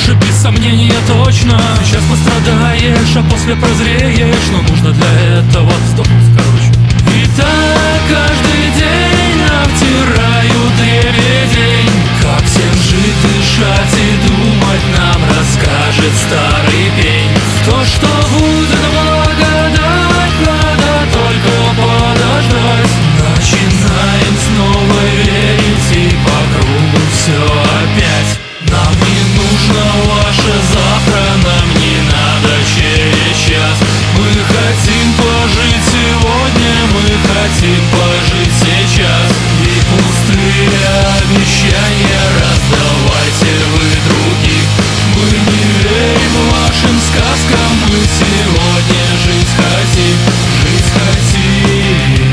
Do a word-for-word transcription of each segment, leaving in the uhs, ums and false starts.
лучше без сомнения точно. Сейчас пострадаешь, а после прозреешь, но нужно для этого сдохнуть, короче. И так каждый день обтирают дребедень. Как всем жить, дышать и думать нам расскажет старый пень. То, что будет благодать, надо только подождать. Начинаем снова верить и по кругу все опять. Нам не нужно ваше завтра, нам не надо через час. Мы хотим пожить сегодня, мы хотим пожить сейчас. И пустые обещания раздавайте вы других. Мы не верим вашим сказкам, мы сегодня жить хотим, жить хотим.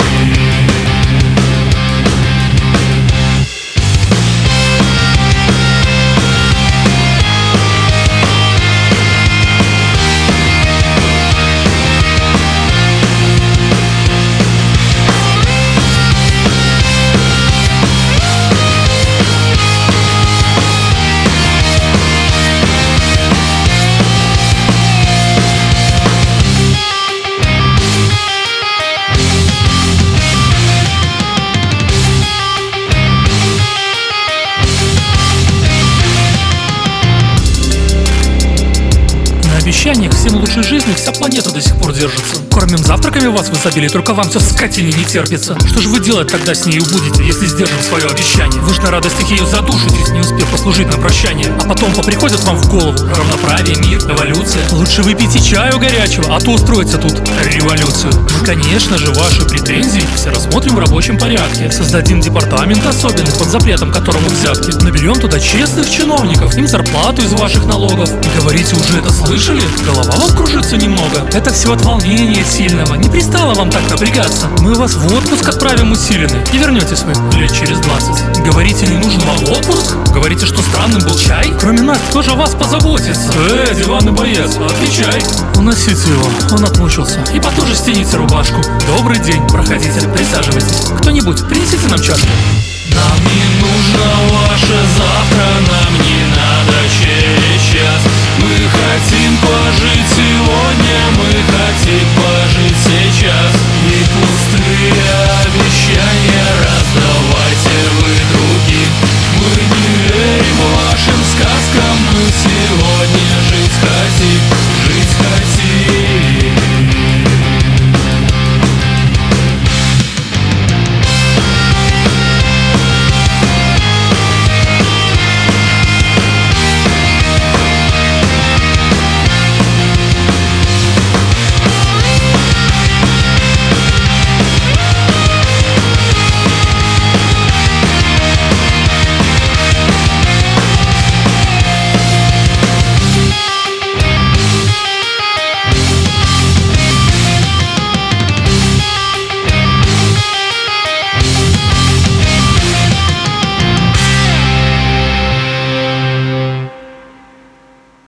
Обещаниях всем лучшей жизни вся планета до сих пор держится. Кормим завтраками вас в изобилии, только вам все в скотине не терпится. Что же вы делать тогда с нею будете, если сдержим свое обещание? Вы ж на радостях ее задушитесь, не успев послужить на прощание. А потом поприходят вам в голову равноправие, мир, эволюция. Лучше выпейте чаю горячего, а то устроите тут революцию. Мы, конечно же, ваши претензии все рассмотрим в рабочем порядке. Создадим департамент особенный под запретом которому взятки. Наберем туда честных чиновников, им зарплату из ваших налогов. И говорите, уже это слышали? Голова вам кружится немного. Это все от волнения сильного. Не пристало вам так напрягаться. Мы вас в отпуск отправим усиленный. И вернетесь вы лет через двадцать. Говорите, не нужен вам отпуск? Говорите, что странным был чай? Кроме нас, кто же о вас позаботится? Э, диванный боец, отвечай. Уносите его, он отмучился. И потуже стяните рубашку. Добрый день, проходите, присаживайтесь. Кто-нибудь, принесите нам чашку.